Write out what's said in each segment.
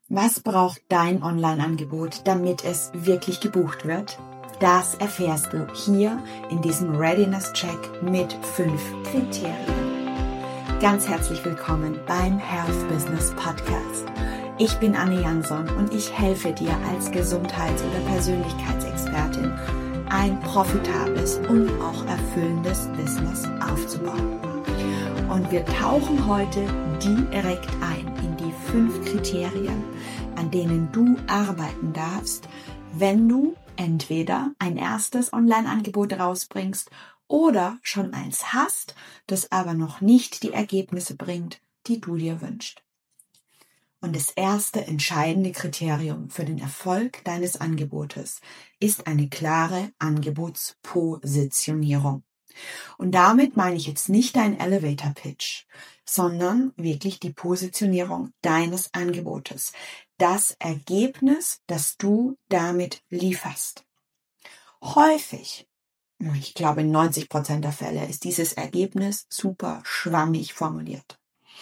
Was braucht dein Online-Angebot, damit es wirklich gebucht wird? Das erfährst du hier in diesem Readiness-Check mit 5 Kriterien. Ganz herzlich willkommen beim Health Business Podcast. Ich bin Anne Jansson und ich helfe dir als Gesundheits- oder Persönlichkeitsexpertin, ein profitables und auch erfüllendes Business aufzubauen. Und wir tauchen heute direkt ein in die 5 Kriterien, an denen du arbeiten darfst, wenn du entweder ein erstes Online-Angebot rausbringst oder schon eins hast, das aber noch nicht die Ergebnisse bringt, die du dir wünschst. Und das erste entscheidende Kriterium für den Erfolg deines Angebotes ist eine klare Angebotspositionierung. Und damit meine ich jetzt nicht deinen Elevator-Pitch, sondern wirklich die Positionierung deines Angebotes. Das Ergebnis, das du damit lieferst. Häufig, ich glaube in 90% der Fälle, ist dieses Ergebnis super schwammig formuliert.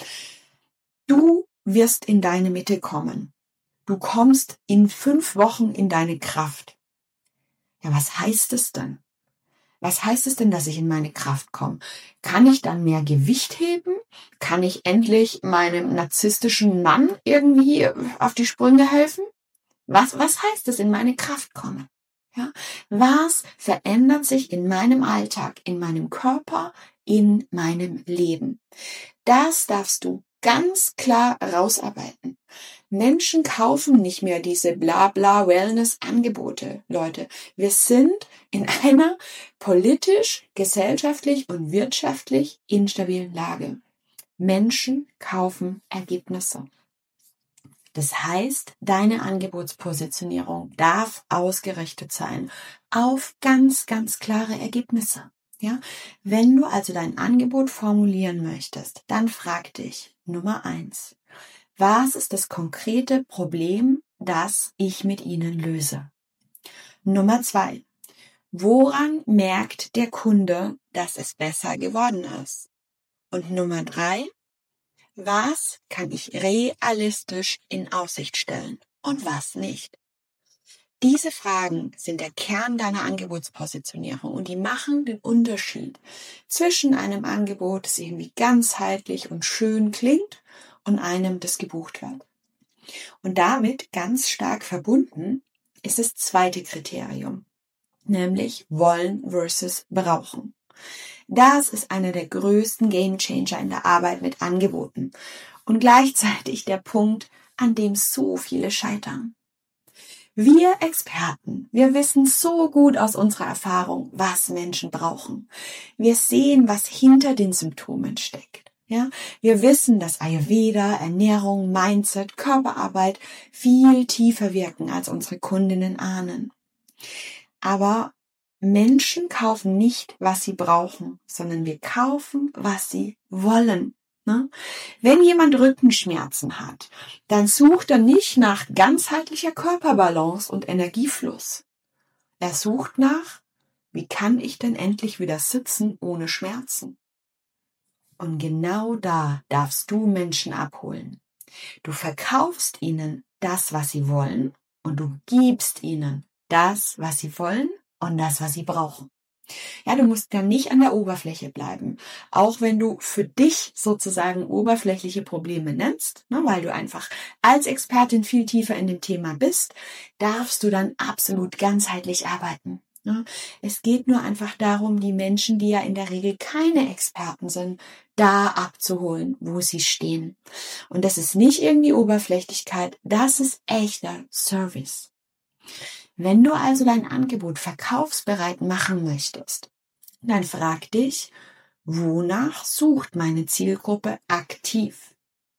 Du wirst in deine Mitte kommen. Du kommst in 5 Wochen in deine Kraft. Ja, was heißt es denn? Was heißt es denn, dass ich in meine Kraft komme? Kann ich dann mehr Gewicht heben? Kann ich endlich meinem narzisstischen Mann irgendwie auf die Sprünge helfen? Was heißt es, in meine Kraft kommen? Ja? Was verändert sich in meinem Alltag, in meinem Körper, in meinem Leben? Das darfst du ganz klar rausarbeiten. Menschen kaufen nicht mehr diese Blabla-Wellness-Angebote, Leute. Wir sind in einer politisch, gesellschaftlich und wirtschaftlich instabilen Lage. Menschen kaufen Ergebnisse. Das heißt, deine Angebotspositionierung darf ausgerichtet sein auf ganz, ganz klare Ergebnisse. Ja? Wenn du also dein Angebot formulieren möchtest, dann frag dich, Nummer 1, was ist das konkrete Problem, das ich mit Ihnen löse? Nummer 2, woran merkt der Kunde, dass es besser geworden ist? Und Nummer 3, was kann ich realistisch in Aussicht stellen und was nicht? Diese Fragen sind der Kern deiner Angebotspositionierung und die machen den Unterschied zwischen einem Angebot, das irgendwie ganzheitlich und schön klingt, und einem, das gebucht wird. Und damit ganz stark verbunden ist das zweite Kriterium, nämlich wollen versus brauchen. Das ist einer der größten Gamechanger in der Arbeit mit Angeboten und gleichzeitig der Punkt, an dem so viele scheitern. Wir Experten, wir wissen so gut aus unserer Erfahrung, was Menschen brauchen. Wir sehen, was hinter den Symptomen steckt. Ja, wir wissen, dass Ayurveda, Ernährung, Mindset, Körperarbeit viel tiefer wirken, als unsere Kundinnen ahnen. Aber Menschen kaufen nicht, was sie brauchen, sondern wir kaufen, was sie wollen. Wenn jemand Rückenschmerzen hat, dann sucht er nicht nach ganzheitlicher Körperbalance und Energiefluss. Er sucht nach, wie kann ich denn endlich wieder sitzen ohne Schmerzen? Und genau da darfst du Menschen abholen. Du verkaufst ihnen das, was sie wollen, und du gibst ihnen das, was sie wollen und das, was sie brauchen. Ja, du musst ja nicht an der Oberfläche bleiben, auch wenn du für dich sozusagen oberflächliche Probleme nennst, weil du einfach als Expertin viel tiefer in dem Thema bist, darfst du dann absolut ganzheitlich arbeiten. Es geht nur einfach darum, die Menschen, die ja in der Regel keine Experten sind, da abzuholen, wo sie stehen. Und das ist nicht irgendwie Oberflächlichkeit, das ist echter Service. Wenn du also dein Angebot verkaufsbereit machen möchtest, dann frag dich, wonach sucht meine Zielgruppe aktiv?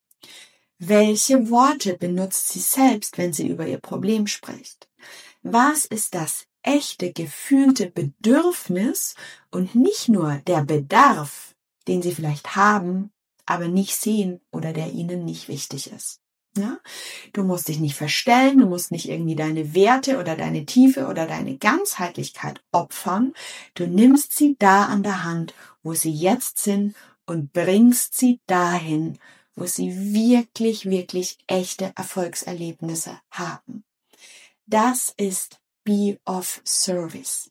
Welche Worte benutzt sie selbst, wenn sie über ihr Problem spricht? Was ist das echte, gefühlte Bedürfnis und nicht nur der Bedarf, den sie vielleicht haben, aber nicht sehen oder der ihnen nicht wichtig ist? Ja? Du musst dich nicht verstellen, du musst nicht irgendwie deine Werte oder deine Tiefe oder deine Ganzheitlichkeit opfern. Du nimmst sie da an der Hand, wo sie jetzt sind, und bringst sie dahin, wo sie wirklich, wirklich echte Erfolgserlebnisse haben. Das ist Be of Service.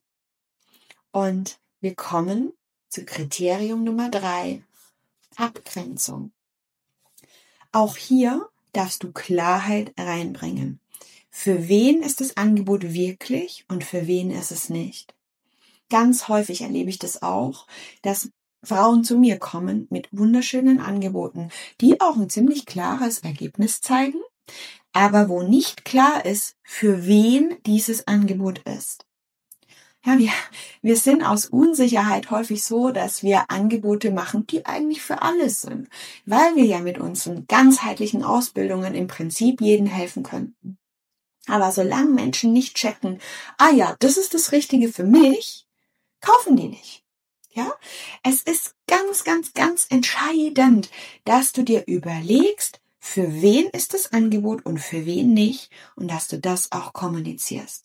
Und wir kommen zu Kriterium Nummer 3, Abgrenzung. Auch hier darfst du Klarheit reinbringen. Für wen ist das Angebot wirklich und für wen ist es nicht? Ganz häufig erlebe ich das auch, dass Frauen zu mir kommen mit wunderschönen Angeboten, die auch ein ziemlich klares Ergebnis zeigen, aber wo nicht klar ist, für wen dieses Angebot ist. Ja, wir sind aus Unsicherheit häufig so, dass wir Angebote machen, die eigentlich für alles sind, weil wir ja mit unseren ganzheitlichen Ausbildungen im Prinzip jedem helfen könnten. Aber solange Menschen nicht checken, das ist das Richtige für mich, kaufen die nicht. Ja, es ist ganz, ganz, ganz entscheidend, dass du dir überlegst, für wen ist das Angebot und für wen nicht und dass du das auch kommunizierst.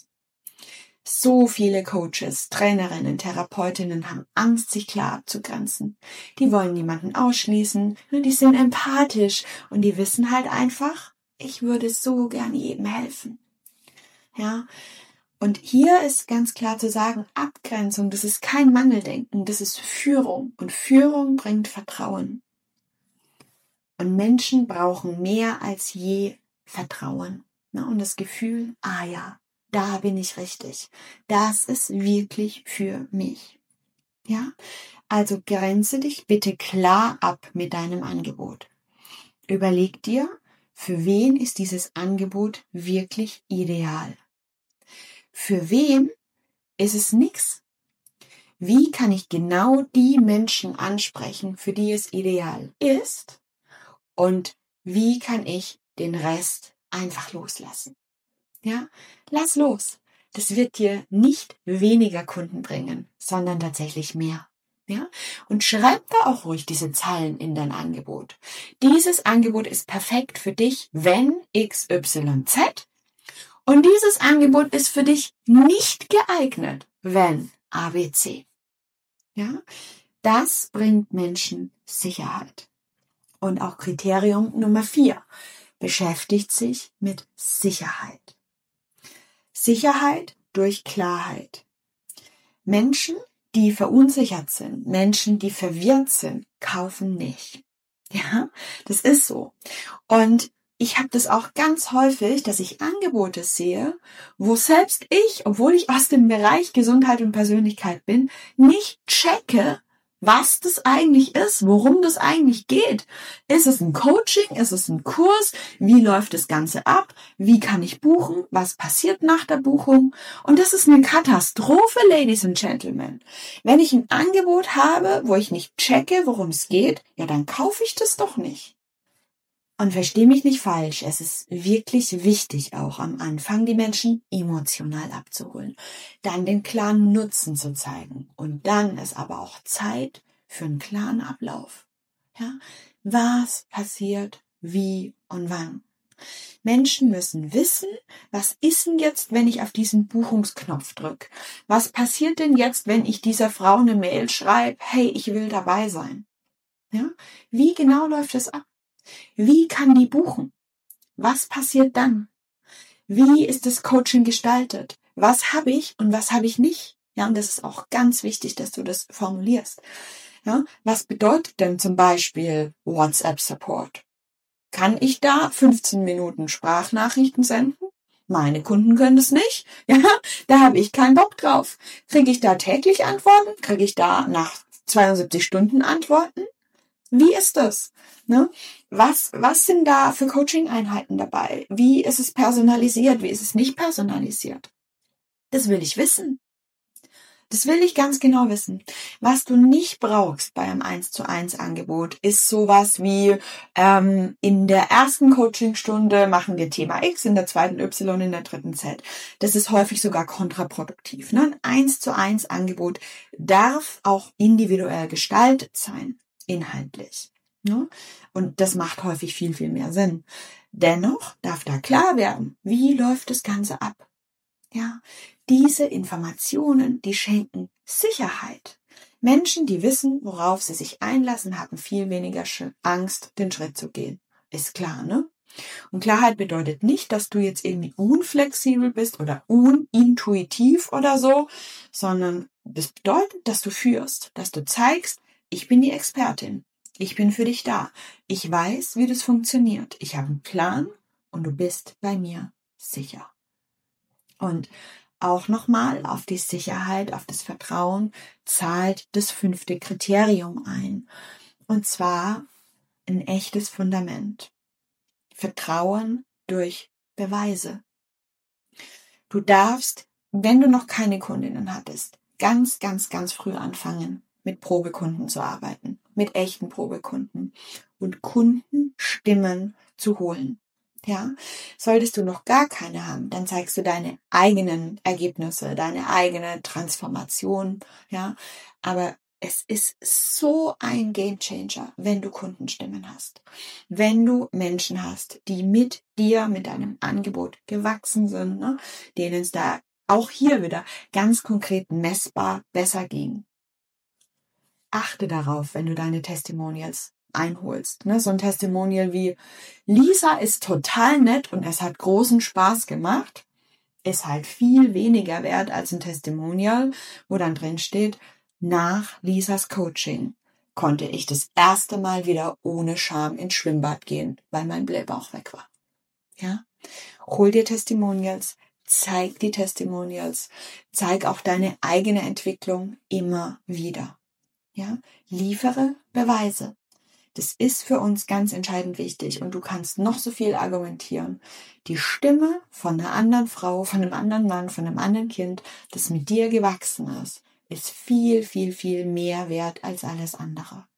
So viele Coaches, Trainerinnen, Therapeutinnen haben Angst, sich klar abzugrenzen. Die wollen niemanden ausschließen, die sind empathisch und die wissen halt einfach, ich würde so gern jedem helfen. Ja, und hier ist ganz klar zu sagen, Abgrenzung, das ist kein Mangeldenken, das ist Führung und Führung bringt Vertrauen. Und Menschen brauchen mehr als je Vertrauen und das Gefühl, da bin ich richtig. Das ist wirklich für mich. Ja, also grenze dich bitte klar ab mit deinem Angebot. Überleg dir, für wen ist dieses Angebot wirklich ideal? Für wen ist es nix? Wie kann ich genau die Menschen ansprechen, für die es ideal ist? Und wie kann ich den Rest einfach loslassen? Ja, lass los. Das wird dir nicht weniger Kunden bringen, sondern tatsächlich mehr. Ja, und schreib da auch ruhig diese Zeilen in dein Angebot. Dieses Angebot ist perfekt für dich, wenn XYZ. Und dieses Angebot ist für dich nicht geeignet, wenn ABC. Ja, das bringt Menschen Sicherheit. Und auch Kriterium Nummer 4 beschäftigt sich mit Sicherheit. Sicherheit durch Klarheit. Menschen, die verunsichert sind, Menschen, die verwirrt sind, kaufen nicht. Ja, das ist so. Und ich habe das auch ganz häufig, dass ich Angebote sehe, wo selbst ich, obwohl ich aus dem Bereich Gesundheit und Persönlichkeit bin, nicht checke, was das eigentlich ist, worum das eigentlich geht. Ist es ein Coaching? Ist es ein Kurs? Wie läuft das Ganze ab? Wie kann ich buchen? Was passiert nach der Buchung? Und das ist eine Katastrophe, Ladies and Gentlemen. Wenn ich ein Angebot habe, wo ich nicht checke, worum es geht, ja, dann kaufe ich das doch nicht. Und versteh mich nicht falsch, es ist wirklich wichtig, auch am Anfang die Menschen emotional abzuholen, dann den klaren Nutzen zu zeigen und dann ist aber auch Zeit für einen klaren Ablauf. Ja? Was passiert, wie und wann? Menschen müssen wissen, was ist denn jetzt, wenn ich auf diesen Buchungsknopf drücke? Was passiert denn jetzt, wenn ich dieser Frau eine Mail schreibe, hey, ich will dabei sein? Ja? Wie genau läuft es ab? Wie kann die buchen? Was passiert dann? Wie ist das Coaching gestaltet? Was habe ich und was habe ich nicht? Ja, und das ist auch ganz wichtig, dass du das formulierst. Ja, was bedeutet denn zum Beispiel WhatsApp Support? Kann ich da 15 Minuten Sprachnachrichten senden? Meine Kunden können das nicht. Ja, da habe ich keinen Bock drauf. Kriege ich da täglich Antworten? Kriege ich da nach 72 Stunden Antworten? Wie ist das? Ne? Was sind da für Coaching-Einheiten dabei? Wie ist es personalisiert? Wie ist es nicht personalisiert? Das will ich wissen. Das will ich ganz genau wissen. Was du nicht brauchst bei einem 1:1 Angebot ist sowas wie in der ersten Coachingstunde machen wir Thema X, in der zweiten Y, in der dritten Z. Das ist häufig sogar kontraproduktiv. Ne? Ein 1:1 Angebot darf auch individuell gestaltet sein. Inhaltlich. Ja? Und das macht häufig viel, viel mehr Sinn. Dennoch darf da klar werden, wie läuft das Ganze ab. Ja, diese Informationen, die schenken Sicherheit. Menschen, die wissen, worauf sie sich einlassen, haben viel weniger Angst, den Schritt zu gehen. Ist klar, ne? Und Klarheit bedeutet nicht, dass du jetzt irgendwie unflexibel bist oder unintuitiv oder so, sondern das bedeutet, dass du führst, dass du zeigst, ich bin die Expertin, ich bin für dich da, ich weiß, wie das funktioniert, ich habe einen Plan und du bist bei mir sicher. Und auch nochmal auf die Sicherheit, auf das Vertrauen zahlt das 5. Kriterium ein. Und zwar ein echtes Fundament. Vertrauen durch Beweise. Du darfst, wenn du noch keine Kundinnen hattest, ganz, ganz, ganz früh anfangen, mit Probekunden zu arbeiten, mit echten Probekunden und Kundenstimmen zu holen. Ja, solltest du noch gar keine haben, dann zeigst du deine eigenen Ergebnisse, deine eigene Transformation, ja, aber es ist so ein Gamechanger, wenn du Kundenstimmen hast, wenn du Menschen hast, die mit dir, mit deinem Angebot gewachsen sind, ne, denen es da auch hier wieder ganz konkret messbar besser ging. Achte darauf, wenn du deine Testimonials einholst. Ne? So ein Testimonial wie Lisa ist total nett und es hat großen Spaß gemacht, ist halt viel weniger wert als ein Testimonial, wo dann drin steht, nach Lisas Coaching konnte ich das erste Mal wieder ohne Scham ins Schwimmbad gehen, weil mein Blähbauch weg war. Ja? Hol dir Testimonials, zeig die Testimonials, zeig auch deine eigene Entwicklung immer wieder. Ja? Liefere Beweise. Das ist für uns ganz entscheidend wichtig und du kannst noch so viel argumentieren. Die Stimme von einer anderen Frau, von einem anderen Mann, von einem anderen Kind, das mit dir gewachsen ist viel, viel, viel mehr wert als alles andere.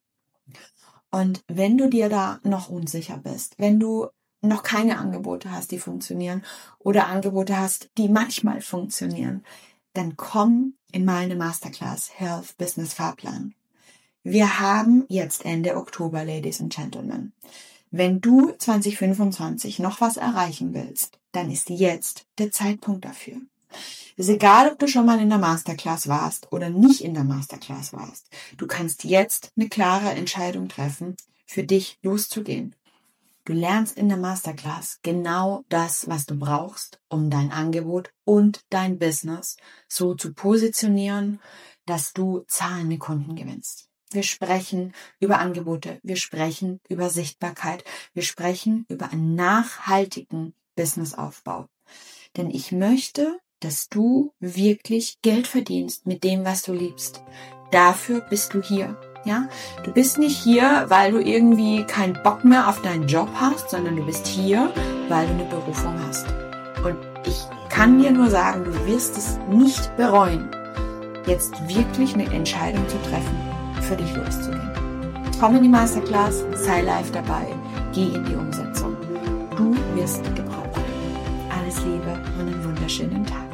Und wenn du dir da noch unsicher bist, wenn du noch keine Angebote hast, die funktionieren oder Angebote hast, die manchmal funktionieren, dann komm in meine Masterclass Health Business Fahrplan. Wir haben jetzt Ende Oktober, Ladies and Gentlemen. Wenn du 2025 noch was erreichen willst, dann ist jetzt der Zeitpunkt dafür. Es ist egal, ob du schon mal in der Masterclass warst oder nicht in der Masterclass warst. Du kannst jetzt eine klare Entscheidung treffen, für dich loszugehen. Du lernst in der Masterclass genau das, was du brauchst, um dein Angebot und dein Business so zu positionieren, dass du zahlende Kunden gewinnst. Wir sprechen über Angebote, wir sprechen über Sichtbarkeit, wir sprechen über einen nachhaltigen Businessaufbau. Denn ich möchte, dass du wirklich Geld verdienst mit dem, was du liebst. Dafür bist du hier. Ja? Du bist nicht hier, weil du irgendwie keinen Bock mehr auf deinen Job hast, sondern du bist hier, weil du eine Berufung hast. Und ich kann dir nur sagen, du wirst es nicht bereuen, jetzt wirklich eine Entscheidung zu treffen, für dich loszugehen. Komm in die Masterclass, sei live dabei, geh in die Umsetzung. Du wirst gebraucht. Alles Liebe und einen wunderschönen Tag.